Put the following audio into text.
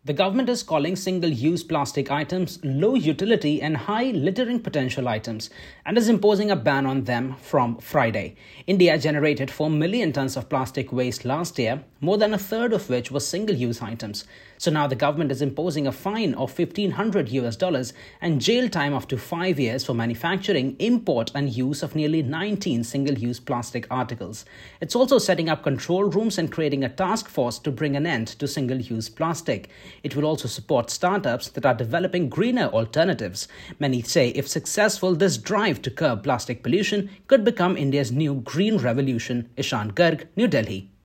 The government is calling single-use plastic items low utility and high littering potential items and is imposing a ban on them from Friday. India generated 4 million tons of plastic waste last year, more than a third of which was single-use items. So now the government is imposing a fine of $1,500 and jail time up to 5 years for manufacturing, import and use of nearly 19 single-use plastic articles. It's also setting up control rooms and creating a task force to bring an end to single-use plastic. It will also support startups that are developing greener alternatives. Many say if successful, this drive to curb plastic pollution could become India's new green revolution. Ishan Garg, New Delhi.